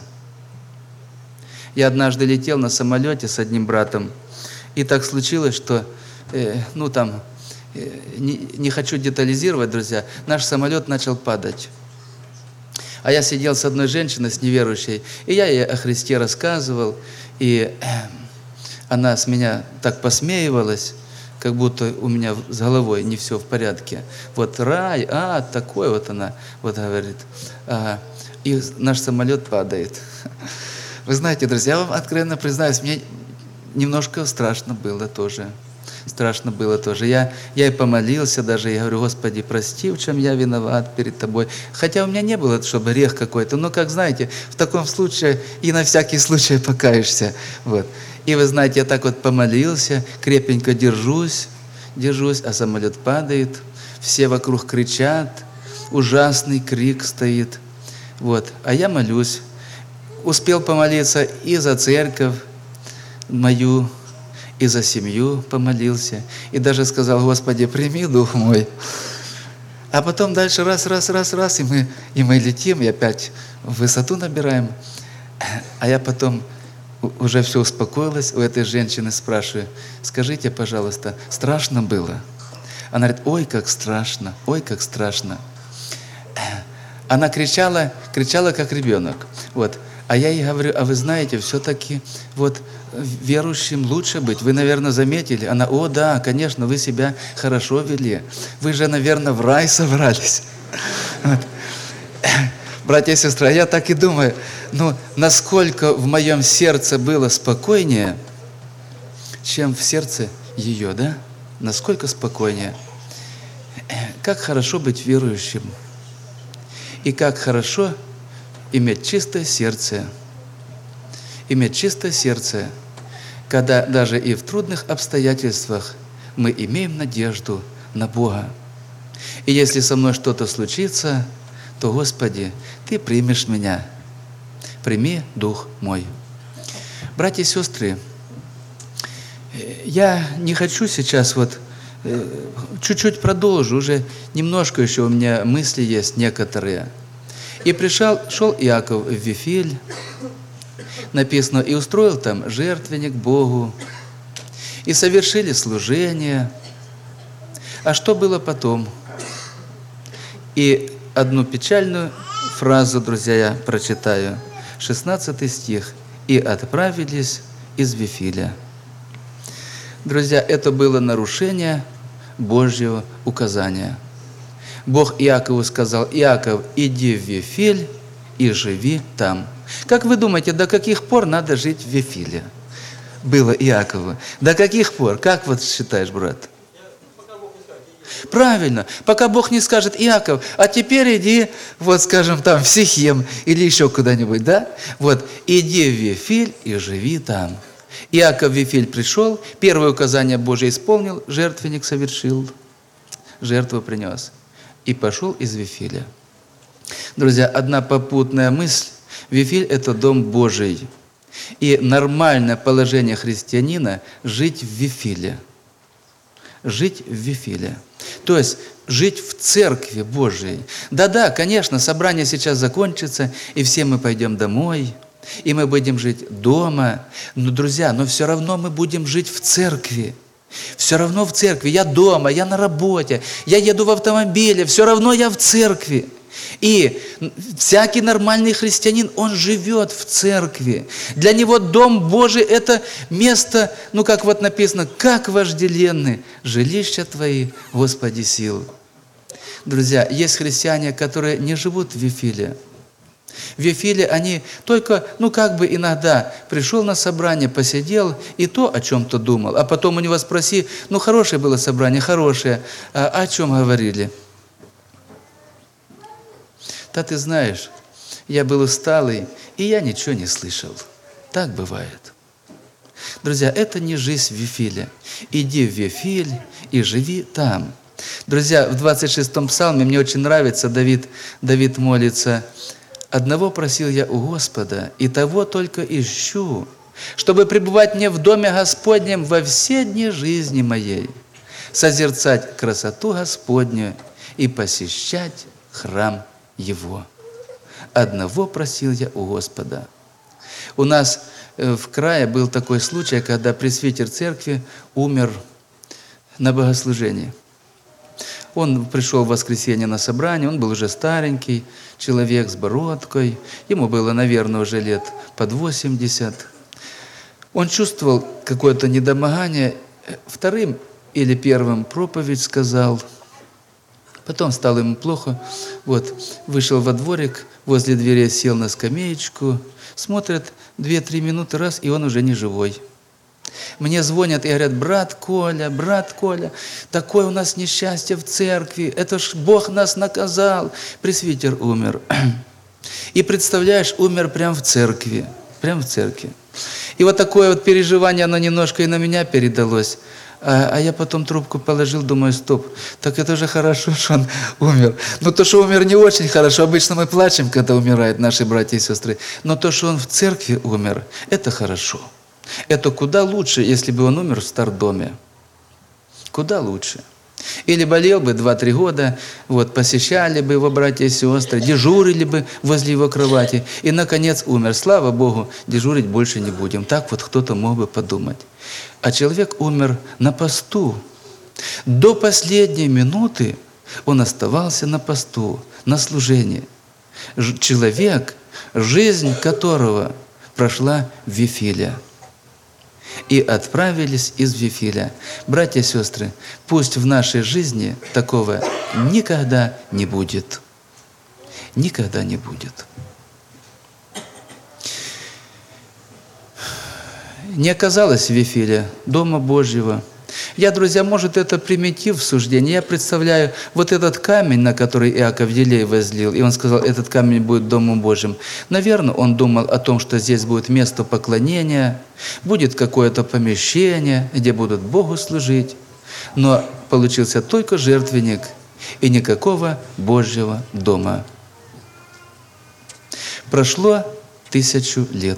Я однажды летел на самолете с одним братом, и так случилось, что, э, ну там, э, не, не хочу детализировать, друзья, наш самолет начал падать. А я сидел с одной женщиной, с неверующей, и я ей о Христе рассказывал, и э, она с меня так посмеивалась, как будто у меня с головой не все в порядке. Вот рай, а, такой вот она, вот говорит. А, и наш самолет падает. Вы знаете, друзья, я вам откровенно признаюсь, мне немножко страшно было тоже. Страшно было тоже. Я, я и помолился даже, я говорю: Господи, прости, в чем я виноват перед Тобой. Хотя у меня не было, чтобы грех какой-то, но, как знаете, в таком случае и на всякий случай покаешься. Вот. И вы знаете, я так вот помолился, крепенько держусь, держусь, а самолет падает, все вокруг кричат, ужасный крик стоит. Вот. А я молюсь. Успел помолиться и за церковь мою, и за семью помолился, и даже сказал: Господи, прими дух мой. А потом дальше раз, раз, раз, раз, и мы, и мы летим, и опять высоту набираем. А я потом уже все успокоилась, у этой женщины спрашиваю: скажите, пожалуйста, страшно было? Она говорит: ой, как страшно, ой, как страшно. Она кричала, кричала, как ребенок. Вот. А я ей говорю: а вы знаете, все-таки вот верующим лучше быть. Вы, наверное, заметили? Она: о, да, конечно, вы себя хорошо вели. Вы же, наверное, в рай собрались. Вот. Братья и сестры, я так и думаю, ну, насколько в моем сердце было спокойнее, чем в сердце ее, да? Насколько спокойнее. Как хорошо быть верующим. И как хорошо иметь чистое сердце. Иметь чистое сердце, когда даже и в трудных обстоятельствах мы имеем надежду на Бога. И если со мной что-то случится, то, Господи, Ты примешь меня. Прими дух мой. Братья и сестры, я не хочу сейчас вот чуть-чуть продолжу, уже немножко еще у меня мысли есть некоторые. И пришел, шел Иаков в Вифиль, написано, и устроил там жертвенник Богу, и совершили служение. А что было потом? И одну печальную фразу, друзья, я прочитаю. шестнадцатый стих. «И отправились из Вифиля». Друзья, это было нарушение Божьего указания. Бог Иакову сказал: Иаков, иди в Вифиль и живи там. Как вы думаете, до каких пор надо жить в Вифиле? Было Иакову. До каких пор? Как вот считаешь, брат? Правильно. Пока Бог не скажет: Иаков, а теперь иди, вот скажем, там, в Сихем или еще куда-нибудь, да? Вот, иди в Вифиль и живи там. Иаков в Вифиль пришел, первое указание Божие исполнил, жертвенник совершил, жертву принес и пошел из Вифиля. Друзья, одна попутная мысль. Вифиль – это дом Божий. И нормальное положение христианина – жить в Вифиле. Жить в Вифиле. То есть жить в церкви Божией. Да-да, конечно, собрание сейчас закончится, и все мы пойдем домой, и мы будем жить дома. Но, друзья, но все равно мы будем жить в церкви. Все равно в церкви. Я дома, я на работе, я еду в автомобиле, все равно я в церкви. И всякий нормальный христианин, он живет в церкви. Для него Дом Божий – это место, ну как вот написано, как вожделенны жилища Твои, Господи, сил. Друзья, есть христиане, которые не живут в Вифиле. В Вифиле они только, ну как бы иногда пришел на собрание, посидел и то о чем-то думал. А потом у него спроси, ну хорошее было собрание, хорошее, а о чем говорили? Да ты знаешь, я был усталый, и я ничего не слышал. Так бывает. Друзья, это не жизнь в Вифиле. Иди в Вифиль и живи там. Друзья, в двадцать шестом псалме мне очень нравится, Давид, Давид молится: «Одного просил я у Господа, и того только ищу, чтобы пребывать мне в доме Господнем во все дни жизни моей, созерцать красоту Господню и посещать храм Его». Одного просил я у Господа. У нас в крае был такой случай, когда пресвитер церкви умер на богослужении. Он пришел в воскресенье на собрание, он был уже старенький человек с бородкой, ему было, наверное, уже лет под восемьдесят. Он чувствовал какое-то недомогание, вторым или первым проповедь сказал, потом стало ему плохо, вот, вышел во дворик, возле двери сел на скамеечку, смотрит, две-три минуты раз, и он уже не живой. Мне звонят и говорят: брат Коля, брат Коля, такое у нас несчастье в церкви, это ж Бог нас наказал, пресвитер умер. И представляешь, умер прямо в церкви, прямо в церкви. И вот такое вот переживание, оно немножко и на меня передалось. А, а я потом трубку положил, думаю, стоп, так это же хорошо, что он умер. Но то, что умер, не очень хорошо. Обычно мы плачем, когда умирают наши братья и сестры. Но то, что он в церкви умер, это хорошо. Это куда лучше, если бы он умер в стардоме. Куда лучше. Или болел бы два-три года, вот, посещали бы его братья и сестры, дежурили бы возле его кровати, и, наконец, умер. Слава Богу, дежурить больше не будем. Так вот кто-то мог бы подумать. А человек умер на посту. До последней минуты он оставался на посту, на служении. Человек, жизнь которого прошла в Вифиле. И отправились из Вифиля. Братья и сестры, пусть в нашей жизни такого никогда не будет. Никогда не будет. Не оказалось в Вифиле Дома Божьего. Я, друзья, может, это примитив в суждении. Я представляю вот этот камень, на который Иаков елей возлил, и он сказал, этот камень будет Домом Божьим. Наверное, он думал о том, что здесь будет место поклонения, будет какое-то помещение, где будут Богу служить. Но получился только жертвенник и никакого Божьего дома. Прошло тысячу лет.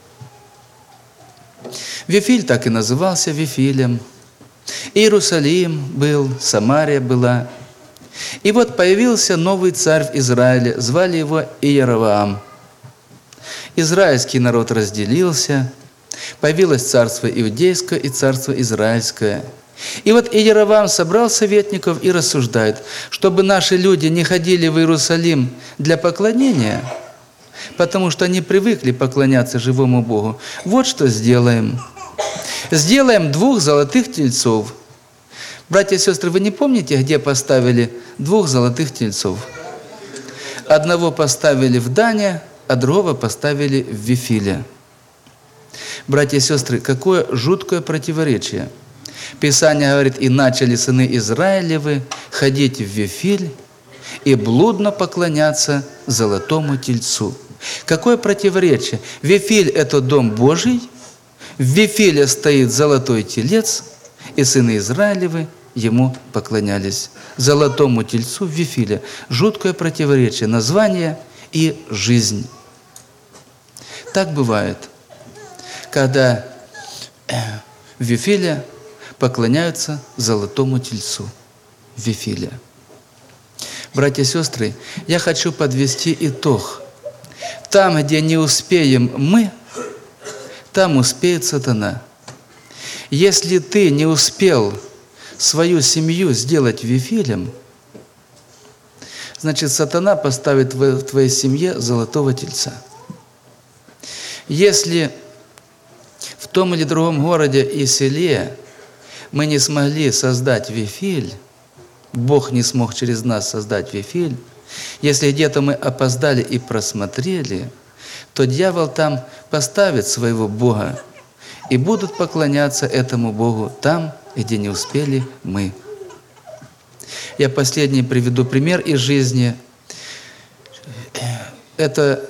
Вифиль так и назывался Вифилем. Иерусалим был, Самария была. И вот появился новый царь в Израиле, звали его Иеровоам. Израильский народ разделился, появилось царство Иудейское и царство Израильское. И вот Иеровоам собрал советников и рассуждает, чтобы наши люди не ходили в Иерусалим для поклонения, потому что они привыкли поклоняться живому Богу. Вот что сделаем. Сделаем двух золотых тельцов. Братья и сестры, вы не помните, где поставили двух золотых тельцов? Одного поставили в Дане, а другого поставили в Вифиле. Братья и сестры, какое жуткое противоречие. Писание говорит, и начали сыны Израилевы ходить в Вифиль и блудно поклоняться золотому тельцу. Какое противоречие? Вифиль – это дом Божий, в Вифиле стоит золотой телец, и сыны Израилевы ему поклонялись. Золотому тельцу в Вифиле. Жуткое противоречие. Название и жизнь. Так бывает, когда в Вифиле поклоняются золотому тельцу. В Вифиле. Братья и сестры, я хочу подвести итог. Там, где не успеем мы, там успеет сатана. Если ты не успел свою семью сделать Вифилем, значит, сатана поставит в твоей семье золотого тельца. Если в том или другом городе и селе мы не смогли создать Вифиль, Бог не смог через нас создать Вифиль, если где-то мы опоздали и просмотрели, то дьявол там поставит своего Бога, и будут поклоняться этому Богу там, где не успели мы. Я последний приведу пример из жизни. Это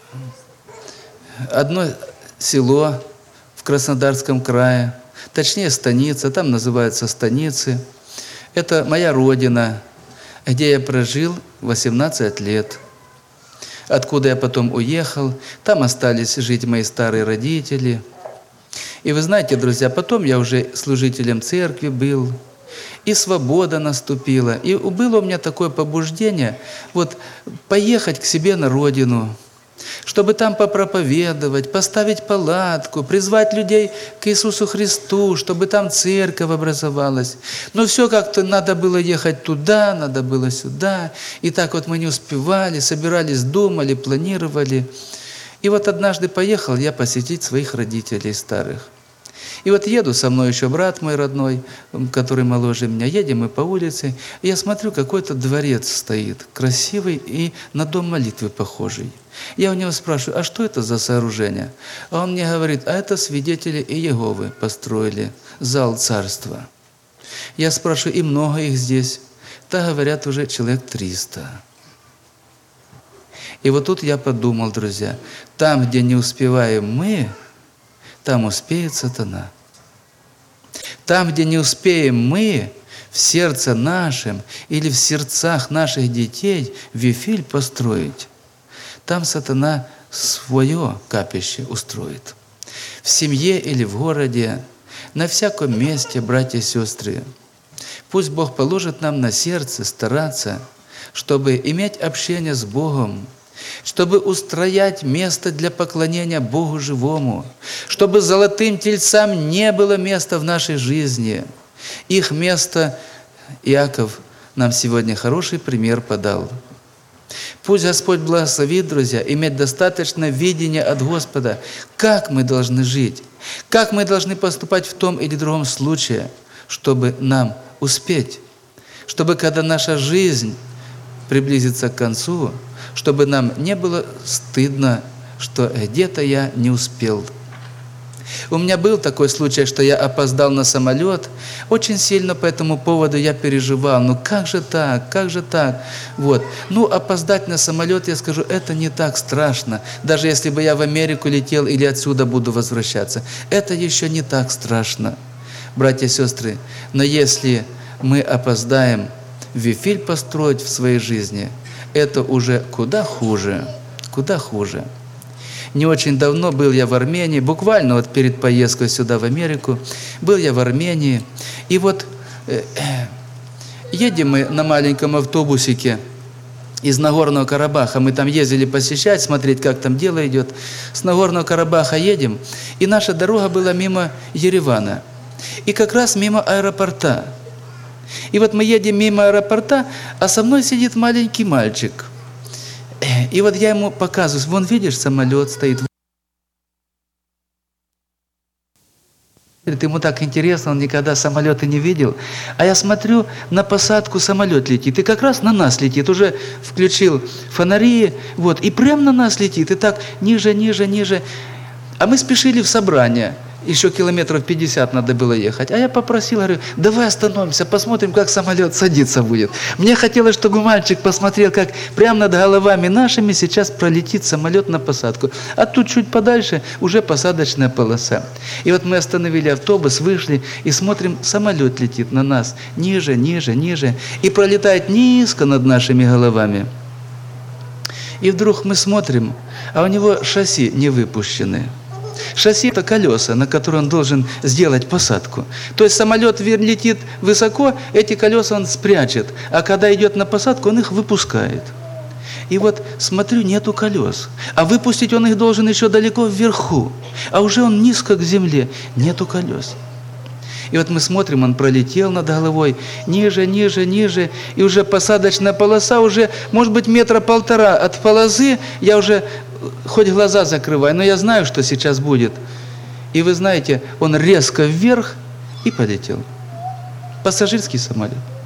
одно село в Краснодарском крае, точнее станица, там называются станицы. Это моя родина, где я прожил восемнадцать лет. Откуда я потом уехал, там остались жить мои старые родители. И вы знаете, друзья, потом я уже служителем церкви был, и свобода наступила. И было у меня такое побуждение вот поехать к себе на родину, чтобы там попроповедовать, поставить палатку, призвать людей к Иисусу Христу, чтобы там церковь образовалась. Но все как-то надо было ехать туда, надо было сюда. И так вот мы не успевали, собирались, думали, планировали. И вот однажды поехал я посетить своих родителей старых. И вот еду, со мной еще брат мой родной, который моложе меня, едем мы по улице, и я смотрю, какой-то дворец стоит, красивый и на дом молитвы похожий. Я у него спрашиваю, а что это за сооружение? А он мне говорит, а это свидетели Иеговы построили зал царства. Я спрашиваю, и много их здесь? Да, говорят, уже человек триста. И вот тут я подумал, друзья, там, где не успеваем мы, там успеет сатана. Там, где не успеем мы, в сердце нашем или в сердцах наших детей Вифиль построить, там сатана свое капище устроит. В семье или в городе, на всяком месте, братья и сестры, пусть Бог положит нам на сердце стараться, чтобы иметь общение с Богом, чтобы устроять место для поклонения Богу живому, чтобы золотым тельцам не было места в нашей жизни. Их место Иаков нам сегодня хороший пример подал. Пусть Господь благословит, друзья, иметь достаточно видения от Господа, как мы должны жить, как мы должны поступать в том или другом случае, чтобы нам успеть, чтобы когда наша жизнь приблизится к концу, чтобы нам не было стыдно, что где-то я не успел. У меня был такой случай, что я опоздал на самолет. Очень сильно по этому поводу я переживал. Ну как же так, как же так? Вот. Ну опоздать на самолет, я скажу, это не так страшно. Даже если бы я в Америку летел или отсюда буду возвращаться. Это еще не так страшно, братья и сестры. Но если мы опоздаем Вифиль построить в своей жизни, это уже куда хуже, куда хуже. Не очень давно был я в Армении, буквально вот перед поездкой сюда в Америку, был я в Армении, и вот э, едем мы на маленьком автобусике из Нагорного Карабаха, мы там ездили посещать, смотреть, как там дело идет. С Нагорного Карабаха едем, и наша дорога была мимо Еревана, и как раз мимо аэропорта. И вот мы едем мимо аэропорта, а со мной сидит маленький мальчик. И вот я ему показываю, вон видишь, самолет стоит. Ему так интересно, он никогда самолеты не видел. А я смотрю, на посадку самолет летит, и как раз на нас летит. Уже включил фонари, вот, и прямо на нас летит, и так ниже, ниже, ниже. А мы спешили в собрание. Еще километров пятьдесят надо было ехать. А я попросил, говорю, давай остановимся, посмотрим, как самолет садиться будет. Мне хотелось, чтобы мальчик посмотрел, как прямо над головами нашими сейчас пролетит самолет на посадку. А тут чуть подальше уже посадочная полоса. И вот мы остановили автобус, вышли и смотрим, самолет летит на нас ниже, ниже, ниже. И пролетает низко над нашими головами. И вдруг мы смотрим, а у него шасси не выпущены. Шасси – это колеса, на которые он должен сделать посадку. То есть самолет летит высоко, эти колеса он спрячет, а когда идет на посадку, он их выпускает. И вот смотрю, нету колес, а выпустить он их должен еще далеко вверху, а уже он низко к земле, нету колес. И вот мы смотрим, он пролетел над головой, ниже, ниже, ниже, и уже посадочная полоса, уже, может быть, метра полтора от полосы, я уже хоть глаза закрываю, но я знаю, что сейчас будет. И вы знаете, он резко вверх и полетел. Пассажирский самолет.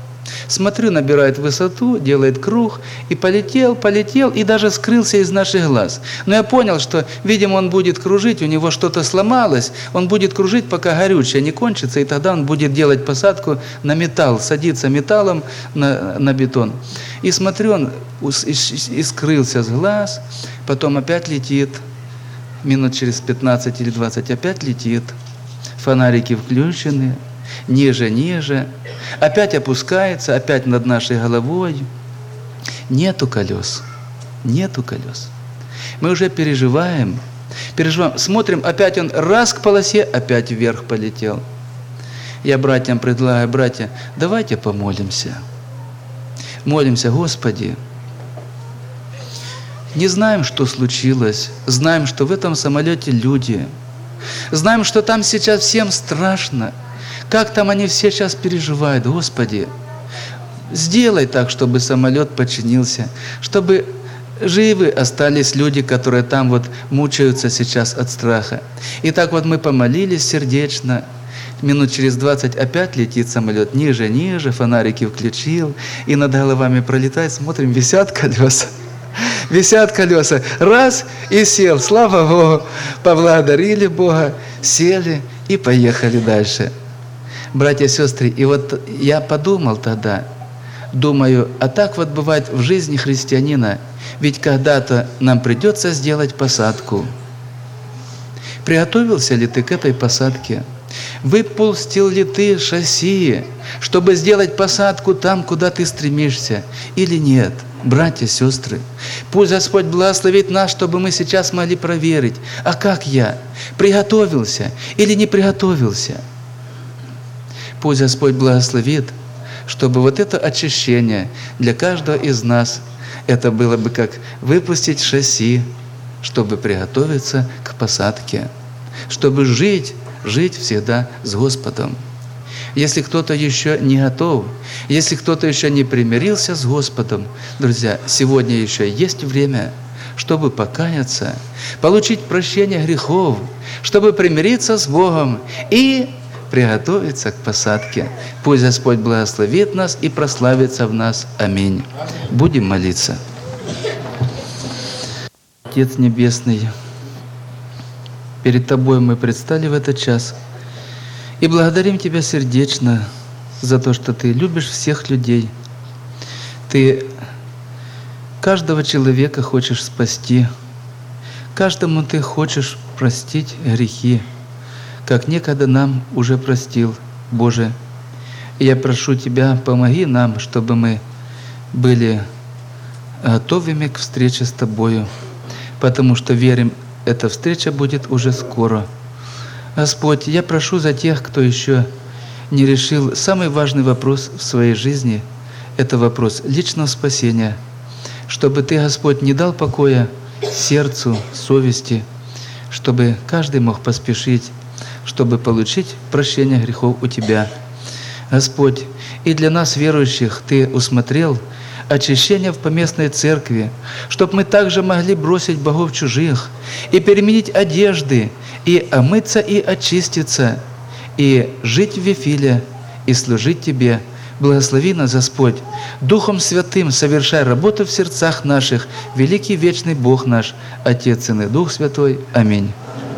Смотрю, набирает высоту, делает круг, и полетел, полетел, и даже скрылся из наших глаз. Но я понял, что, видимо, он будет кружить, у него что-то сломалось, он будет кружить, пока горючее не кончится, и тогда он будет делать посадку на металл, садиться металлом на, на бетон. И смотрю, он и, и скрылся с глаз, потом опять летит, минут через пятнадцать или двадцать опять летит, фонарики включены, ниже, ниже, опять опускается, опять над нашей головой. Нету колес, нету колес. Мы уже переживаем, переживаем, смотрим, опять он раз к полосе, опять вверх полетел. Я братьям предлагаю, братья, давайте помолимся. Молимся, Господи. Не знаем, что случилось, знаем, что в этом самолете люди. Знаем, что там сейчас всем страшно. Как там они все сейчас переживают, Господи. Сделай так, чтобы самолет починился, чтобы живы остались люди, которые там вот мучаются сейчас от страха. И так вот мы помолились сердечно. Минут через двадцать опять летит самолет ниже, ниже, фонарики включил, и над головами пролетает, смотрим, висят колеса. Висят колеса. Раз, и сел. Слава Богу. Поблагодарили Бога, сели и поехали дальше. Братья и сестры, и вот я подумал тогда, думаю, а так вот бывает в жизни христианина, ведь когда-то нам придется сделать посадку. Приготовился ли ты к этой посадке? Выпустил ли ты шасси, чтобы сделать посадку там, куда ты стремишься, или нет? Братья, сестры, пусть Господь благословит нас, чтобы мы сейчас могли проверить, а как я? Приготовился или не приготовился? Пусть Господь благословит, чтобы вот это очищение для каждого из нас, это было бы как выпустить шасси, чтобы приготовиться к посадке, чтобы жить, жить всегда с Господом. Если кто-то еще не готов, если кто-то еще не примирился с Господом, друзья, сегодня еще есть время, чтобы покаяться, получить прощение грехов, чтобы примириться с Богом и приготовиться к посадке. Пусть Господь благословит нас и прославится в нас. Аминь. Будем молиться. Отец Небесный, перед Тобой мы предстали в этот час и благодарим Тебя сердечно за то, что Ты любишь всех людей. Ты каждого человека хочешь спасти, каждому Ты хочешь простить грехи, как некогда нам уже простил, Боже. И я прошу Тебя, помоги нам, чтобы мы были готовыми к встрече с Тобою, потому что верим, эта встреча будет уже скоро. Господь, я прошу за тех, кто еще не решил самый важный вопрос в своей жизни, это вопрос личного спасения, чтобы Ты, Господь, не дал покоя сердцу, совести, чтобы каждый мог поспешить, чтобы получить прощение грехов у Тебя. Господь, и для нас, верующих, Ты усмотрел очищение в поместной церкви, чтобы мы также могли бросить богов чужих и переменить одежды, и омыться, и очиститься, и жить в Вифиле, и служить Тебе. Благослови нас, Господь, Духом Святым совершай работу в сердцах наших, великий вечный Бог наш, Отец, Сын и Дух Святой. Аминь.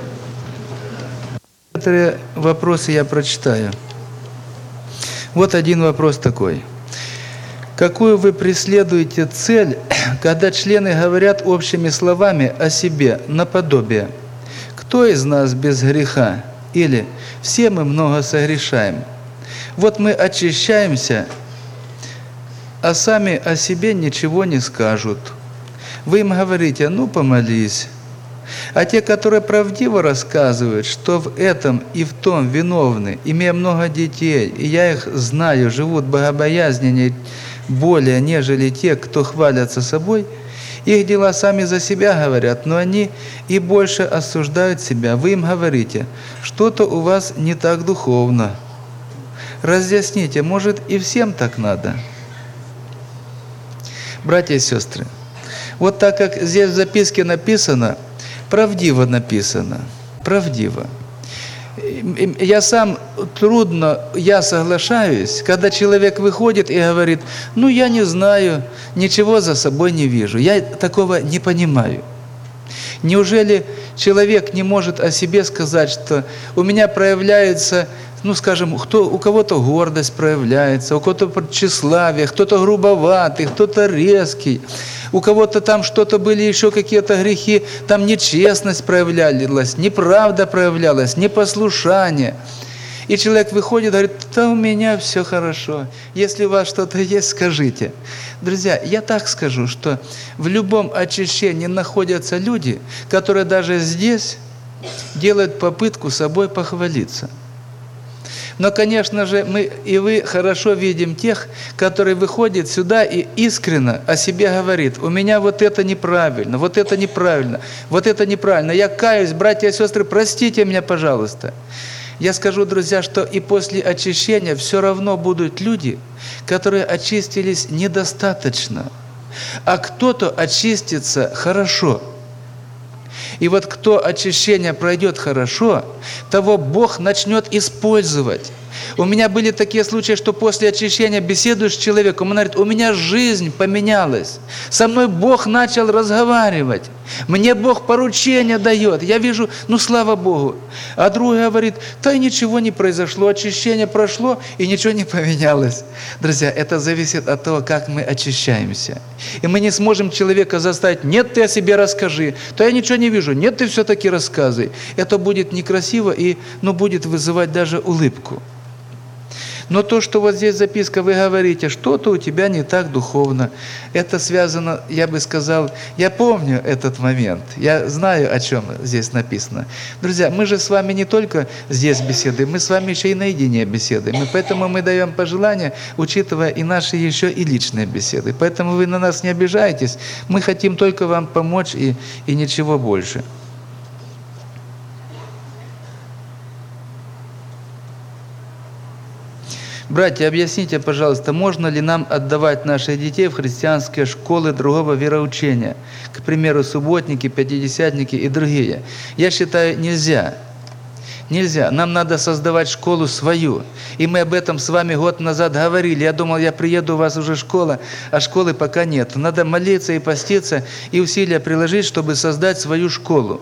Некоторые вопросы я прочитаю. Вот один вопрос такой. Какую вы преследуете цель, когда члены говорят общими словами о себе наподобие? Кто из нас без греха? Или все мы много согрешаем? Вот мы очищаемся, а сами о себе ничего не скажут. Вы им говорите, ну помолись. А те, которые правдиво рассказывают, что в этом и в том виновны, имея много детей, и я их знаю, живут богобоязненнее более, нежели те, кто хвалятся собой, их дела сами за себя говорят, но они и больше осуждают себя. Вы им говорите, что-то у вас не так духовно. Разъясните, может, и всем так надо? Братья и сестры, вот так как здесь в записке написано, правдиво написано, правдиво. Я сам трудно, я соглашаюсь, когда человек выходит и говорит, ну я не знаю, ничего за собой не вижу. Я такого не понимаю. Неужели человек не может о себе сказать, что у меня проявляется, ну скажем, кто, у кого-то гордость проявляется, у кого-то тщеславие, кто-то грубоватый, кто-то резкий, у кого-то там что-то были еще какие-то грехи, там нечестность проявлялась, неправда проявлялась, непослушание. И человек выходит и говорит, да у меня все хорошо, если у вас что-то есть, скажите. Друзья, я так скажу, что в любом очищении находятся люди, которые даже здесь делают попытку собой похвалиться. Но, конечно же, мы и вы хорошо видим тех, которые выходят сюда и искренне о себе говорит, у меня вот это неправильно, вот это неправильно, вот это неправильно, я каюсь, братья и сестры, простите меня, пожалуйста. Я скажу, друзья, что и после очищения все равно будут люди, которые очистились недостаточно, а кто-то очистится хорошо. И вот кто очищение пройдет хорошо, того Бог начнет использовать. У меня были такие случаи, что после очищения беседуешь с человеком, он говорит, у меня жизнь поменялась, со мной Бог начал разговаривать, мне Бог поручение дает, я вижу, ну слава Богу. А другой говорит, да и ничего не произошло, очищение прошло и ничего не поменялось. Друзья, это зависит от того, как мы очищаемся. И мы не сможем человека заставить, нет, ты о себе расскажи, то я ничего не вижу, нет, ты все-таки рассказывай. Это будет некрасиво и ну, будет вызывать даже улыбку. Но то, что вот здесь записка, вы говорите, что-то у тебя не так духовно, это связано, я бы сказал, я помню этот момент, я знаю, о чем здесь написано. Друзья, мы же с вами не только здесь беседуем, мы с вами еще и наедине беседуем, и поэтому мы даем пожелания, учитывая и наши еще и личные беседы. Поэтому вы на нас не обижаетесь, мы хотим только вам помочь и, и ничего больше. Братья, объясните, пожалуйста, можно ли нам отдавать наших детей в христианские школы другого вероучения? К примеру, субботники, пятидесятники и другие. Я считаю, нельзя. Нельзя. Нам надо создавать школу свою. И мы об этом с вами год назад говорили. Я думал, я приеду, у вас уже школа, а школы пока нет. Надо молиться и поститься, и усилия приложить, чтобы создать свою школу.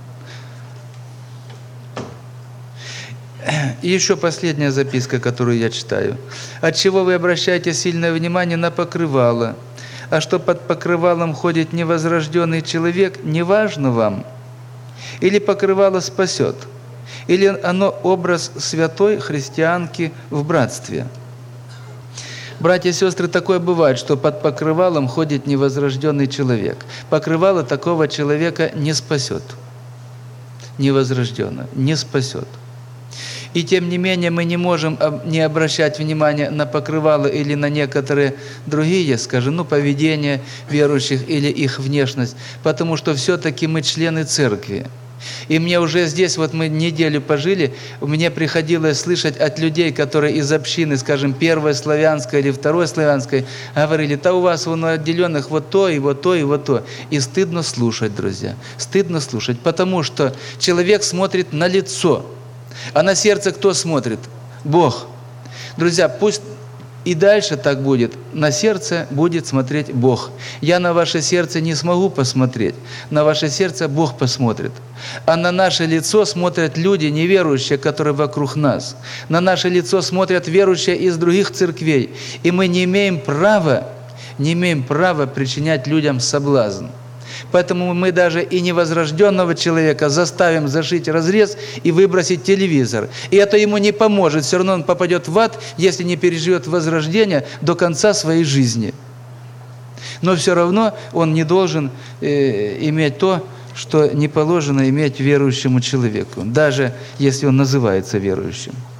И еще последняя записка, которую я читаю. Отчего вы обращаете сильное внимание на покрывало? А что под покрывалом ходит невозрожденный человек, не важно вам? Или покрывало спасет? Или оно образ святой христианки в братстве? Братья и сестры, такое бывает, что под покрывалом ходит невозрожденный человек. Покрывало такого человека не спасет. Невозрожденно, не спасет. И тем не менее мы не можем не обращать внимания на покрывало или на некоторые другие, скажем, ну, поведение верующих или их внешность, потому что все-таки мы члены церкви. И мне уже здесь, вот мы неделю пожили, мне приходилось слышать от людей, которые из общины, скажем, первой славянской или второй славянской, говорили, да у вас у отделенных вот то, и вот то, и вот то. И стыдно слушать, друзья, стыдно слушать, потому что человек смотрит на лицо. А на сердце кто смотрит? Бог. Друзья, пусть и дальше так будет. На сердце будет смотреть Бог. Я на ваше сердце не смогу посмотреть. На ваше сердце Бог посмотрит. А на наше лицо смотрят люди неверующие, которые вокруг нас. На наше лицо смотрят верующие из других церквей. И мы не имеем права, не имеем права причинять людям соблазн. Поэтому мы даже и невозрожденного человека заставим зашить разрез и выбросить телевизор. И это ему не поможет. Все равно он попадет в ад, если не переживет возрождение до конца своей жизни. Но все равно он не должен э, иметь то, что не положено иметь верующему человеку, даже если он называется верующим.